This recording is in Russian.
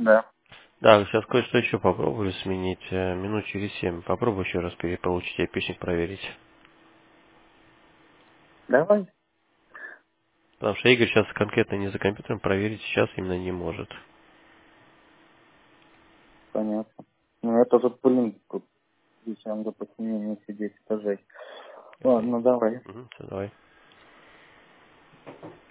Да. Да, сейчас кое-что еще попробую сменить. Минут через 7. Попробую еще раз переполучить опишник, проверить. Давай. Потому что Игорь сейчас конкретно не за компьютером проверить сейчас именно не может. Понятно. Ну, это же, блин, тут, если он, допустим, не сидеть, это жесть. Ладно, давай. Угу, все, давай.